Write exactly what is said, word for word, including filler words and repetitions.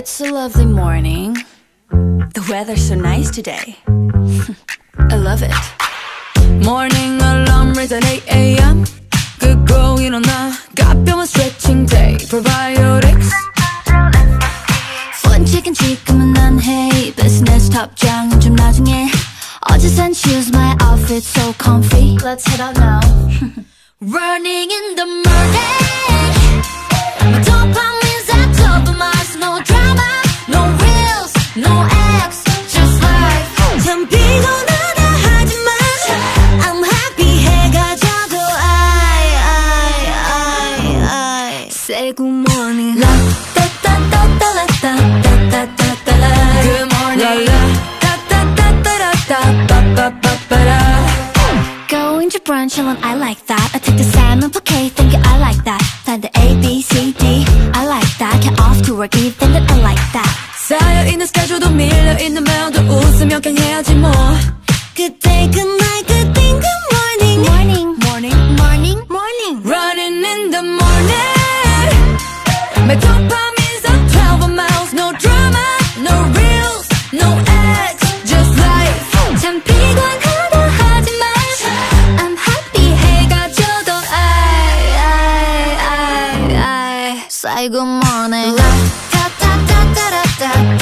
It's a lovely morning. The weather's so nice today. I love it. Morning alarm rings at eight a m 끄고 일어나 가벼운 stretching day. Probiotics 솔직한 지금은 안 해. Business 답장은 좀 나중에. 어제 산 shoes, my outfit so comfy. Let's head out now. Running in the morning. My dopamine's at top of my no drama, no reels, no acts, just life. 참 피곤하다 하지만 I'm happy 해가 져도 I, I, I, I say good morning. La da da da da la da da da da da. Good morning. La da da da da da ba ba ba ba da. Going to brunch alone, I like that. I take the salmon bouquet, thinking I like that. Find the A, B, C, D, I like that. Get off to work, even that I like that. 쌓여있는 스케줄도 밀려있는 마음도 웃으며 그냥 해야지 뭐. Good day, good night, good thing, good morning. Morning, Morning, morning, morning. running in the morning. My dopamine's up twelve miles. No drama, no reels, no ads, just life. 참 피곤하다 하지만 I'm happy 해가 져도 I, I, I, I say good morning. La, da, da, da, da, da, da.